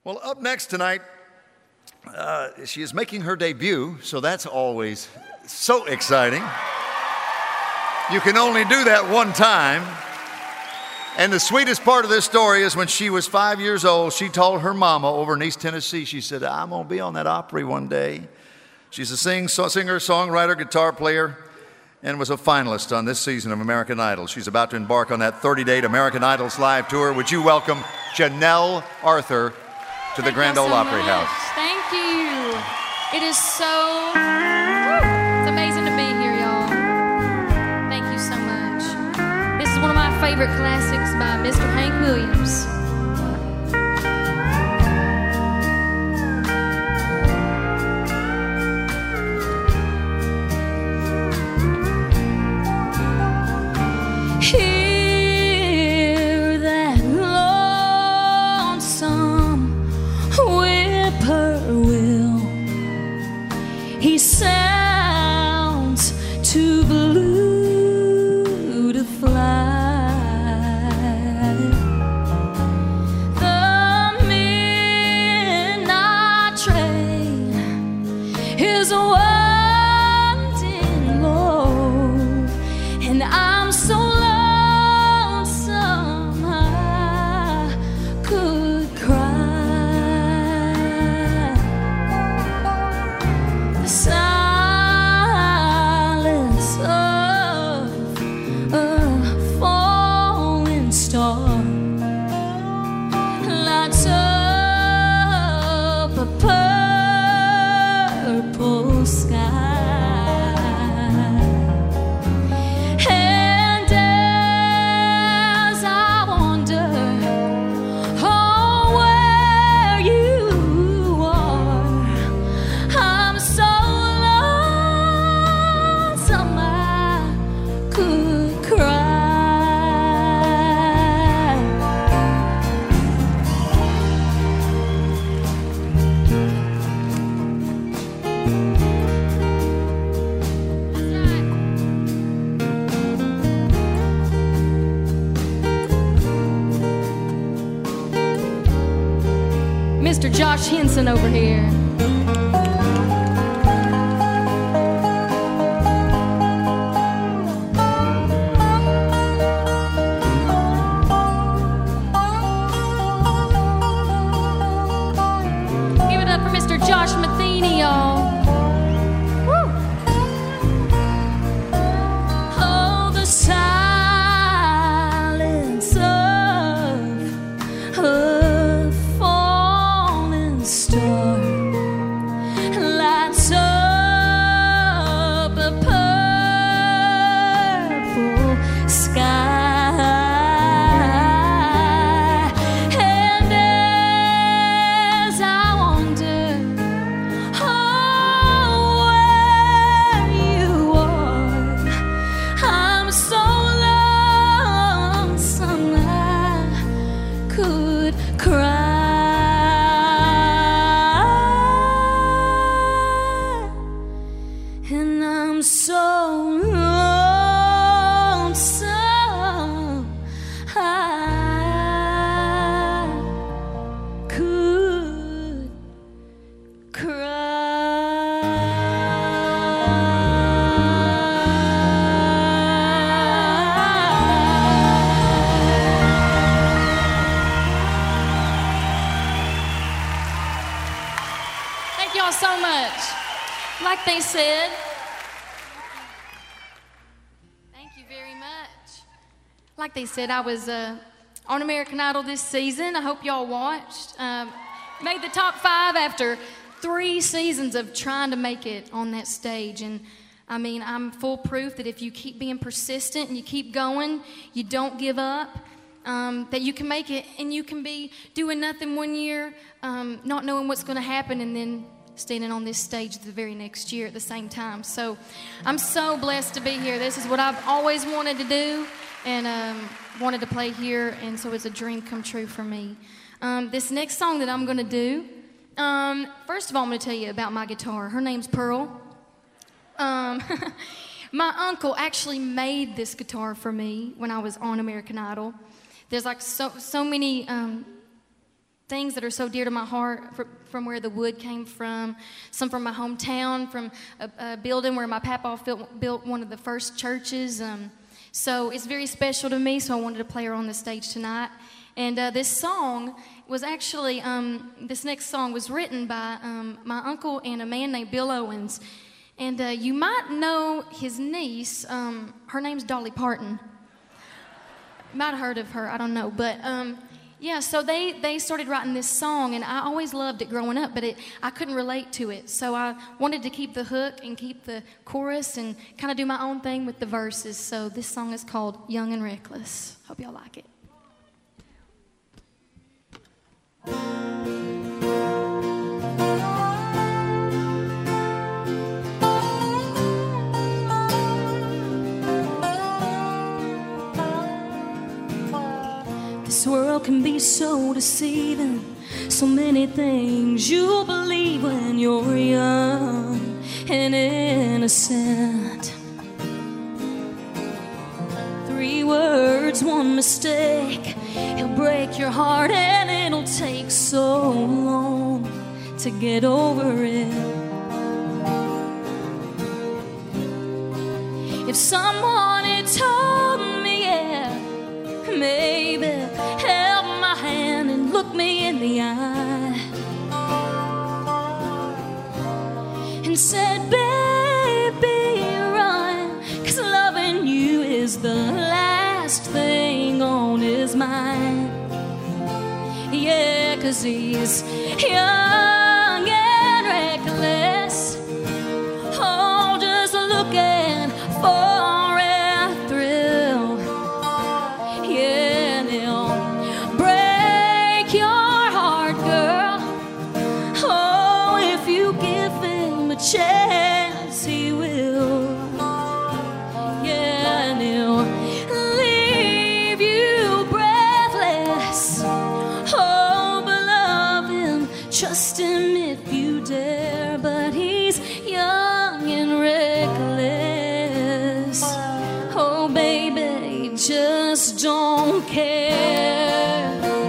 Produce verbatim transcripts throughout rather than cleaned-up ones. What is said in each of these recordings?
Well, up next tonight, uh, she is making her debut, so that's always so exciting. You can only do that one time. And the sweetest part of this story is when she was five years old, she told her mama over in East Tennessee, she said, I'm going to be on that Opry one day. She's a sing, so, singer, songwriter, guitar player, and was a finalist on this season of American Idol. She's about to embark on that thirty-day American Idol's live tour. Would you welcome Janelle Arthur to the Thank Grand you Ole so Opry much. House. Thank you. It is so, it's amazing to be here, y'all. Thank you so much. This is one of my favorite classics by Mister Hank Williams. Hear that lonesome whippoorwill. He sounds too blue to fly. The midnight train is winding low, and I'm so lonesome I could cry. The silence of a falling star lights up a purple sky. And as I wonder, oh, where you are, I'm so lonesome I could cry. Mister Josh Henson over here. Give it up for Mister Josh Matheny, y'all. Woo. Oh, the silence of a falling star lights up a purple sky. And as I wonder, oh, where you are, I'm so lonesome I could cry. And I'm so lonesome I could Thank y'all so much. Like they said, thank you very much. Like they said, I was uh, on American Idol this season. I hope y'all watched. Um, made the top five after three seasons of trying to make it on that stage. And I mean, I'm full proof that if you keep being persistent and you keep going, you don't give up, um, that you can make it, and you can be doing nothing one year, um, not knowing what's going to happen, and then standing on this stage the very next year at the same time. So I'm so blessed to be here. This is what I've always wanted to do, and um, wanted to play here, and so it's a dream come true for me. Um, this next song that I'm going to do, um, first of all, I'm going to tell you about my guitar. Her name's Pearl. Um, my uncle actually made this guitar for me when I was on American Idol. There's like so so many um, things that are so dear to my heart, fr- from where the wood came from, some from my hometown, from a, a building where my papa built, built one of the first churches. Um, so it's very special to me, so I wanted to play her on the stage tonight. And uh, this song was actually, um, this next song was written by um, my uncle and a man named Bill Owens. And uh, you might know his niece. Um, her name's Dolly Parton. Might have heard of her, I don't know. But um, yeah, so they, they started writing this song, and I always loved it growing up, but it, I couldn't relate to it. So I wanted to keep the hook and keep the chorus and kind of do my own thing with the verses. So this song is called Young and Reckless. Hope y'all like it. This world can be so deceiving. So many things you believe when you're young and innocent. Three words, one mistake, it'll break your heart, and it'll take so long to get over it. If someone had told me, yeah, maybe held my hand and looked me in the eye and said, baby, run, 'cause loving you is the last thing on his mind. Yeah, 'cause he's young and reckless, oh, just looking for a thrill. Yeah, and he'll break your heart, girl. Oh, if you give him a chance, he will. Yeah, and he'll leave you breathless. Oh, but love him, trust him if you dare. But he's young and reckless. Oh, baby, he just don't care.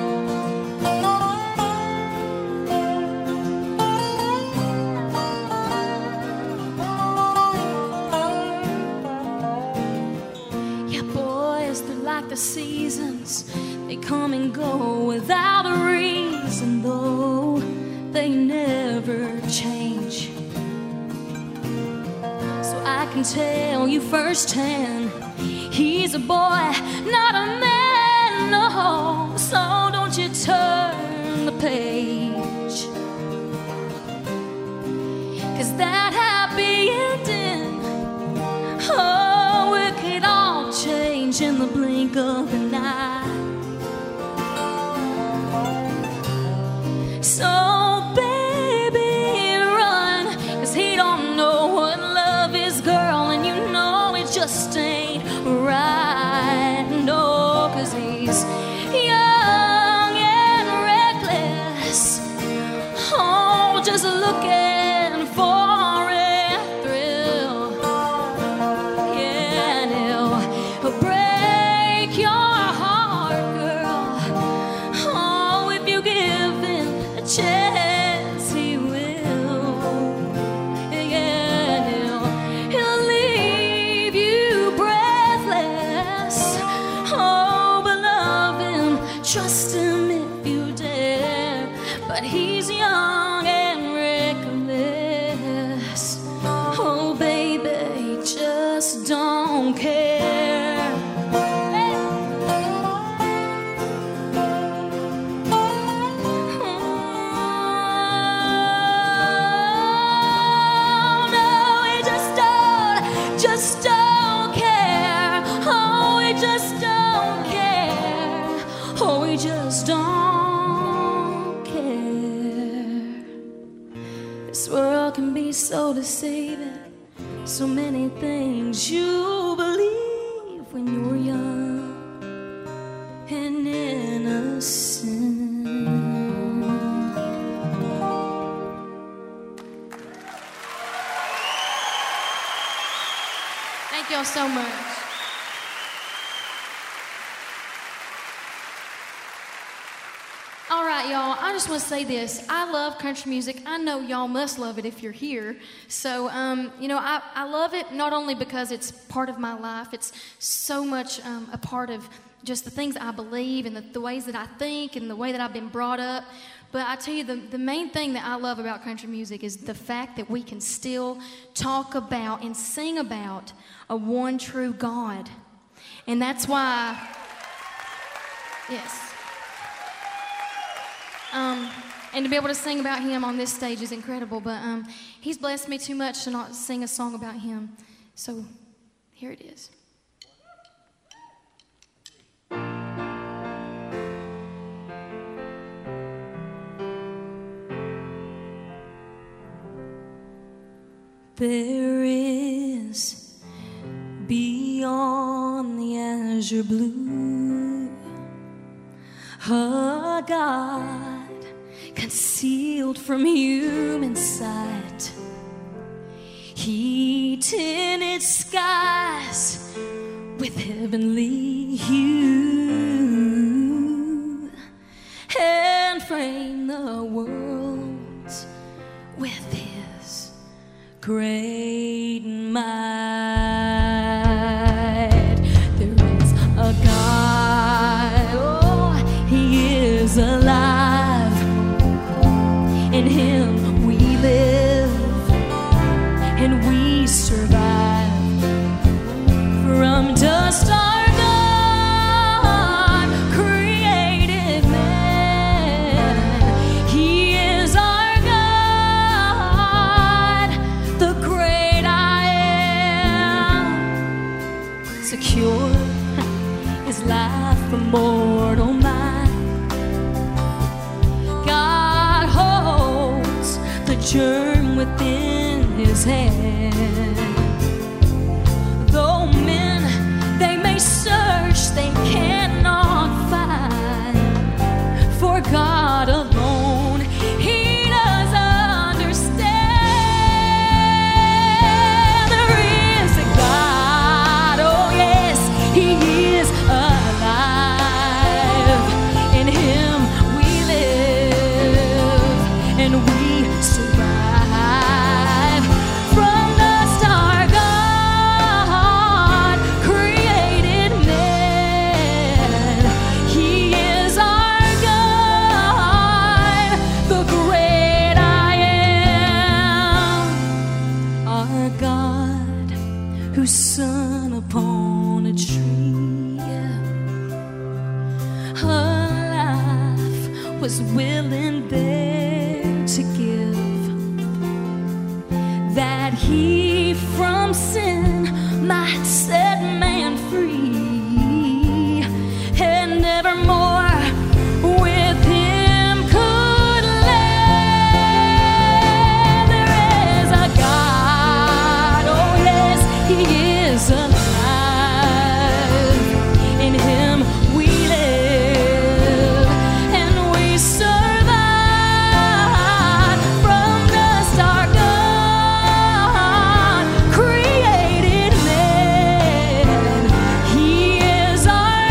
Yeah, boys, they're like the seasons. They come and go without a reason, though they never change. So I can tell you firsthand, he's a boy, not a man, no. So don't you turn the page, 'cause that happy ending, oh, it could all change in the blink of an eye. So baby, run, 'cause he don't know what love is, girl, and you know it just ain't right. No, 'cause he's young and reckless, oh, just looking for a thrill. Yeah, and he'll break your heart, girl. Oh, if you give him a chance, he will. Yeah, and he'll, he'll leave you breathless. Oh, but love him, trust him if you dare. But he's young and reckless. Oh, baby, he just don't care. Hey. Oh, no, he just don't, just don't care. Oh, he just don't care. Oh, he just don't care. This world can be so deceiving. So many things you believe when you're young and innocent. Thank y'all so much. All right, y'all. I just want to say this. I love country music. I know y'all must love it if you're here. So, um, you know, I, I love it not only because it's part of my life, it's so much um, a part of just the things I believe and the, the ways that I think and the way that I've been brought up. But I tell you, the, the main thing that I love about country music is the fact that we can still talk about and sing about a one true God. And that's why, yes. Um, and to be able to sing about him on this stage is incredible. But um, he's blessed me too much to not sing a song about him. So here it is. There is beyond the azure blue a God concealed from human sight. He tinted skies with heavenly hue and framed the worlds with his great might. There is a God, oh, he is alive. In him we live and we survive. From dust our God created man. He is our God, the great I am. Secure is life from mortal mind. God holds the germ within his hand. Though men, they may search, they cannot find. For God alone, he does understand. There is a God, oh yes, he is alive. In him we live and we survive. From dust our God created man. He is our God, the great I am. Our God, whose Son upon a tree, her life was willing there to give, that he from sin might set man free, and nevermore with him could live. There is a God, oh yes, he is alive. In him we live and we survive. From dust our God created man. He is our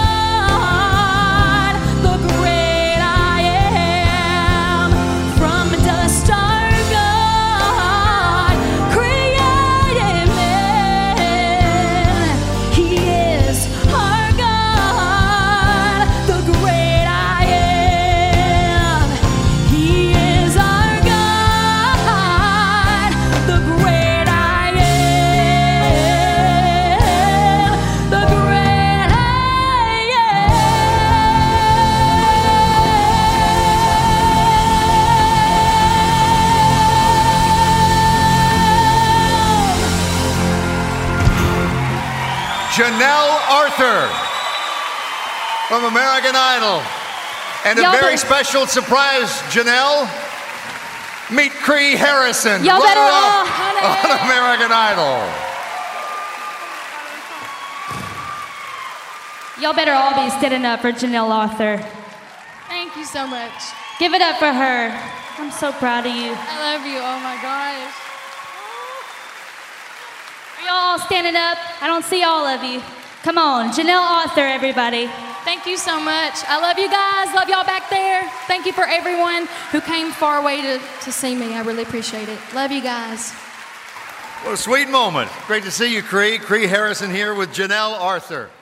God, the great I am. From dust our God created man. He is our God, the great I am. He is our God, the great I am. The great I Janelle Arthur from American Idol. And a Y'all very better- special surprise, Janelle. Meet Cree Harrison, Y'all better runner-up all- on American Idol. Y'all better all be standing up for Janelle Arthur. Thank you so much. Give it up for her. I'm so proud of you. I love you. Oh my gosh. Are y'all all standing up? I don't see all of you. Come on, Janelle Arthur, everybody. Thank you so much. I love you guys. Love y'all back there. Thank you for everyone who came far away to, to see me. I really appreciate it. Love you guys. What a sweet moment. Great to see you, Cree. Cree Harrison here with Janelle Arthur.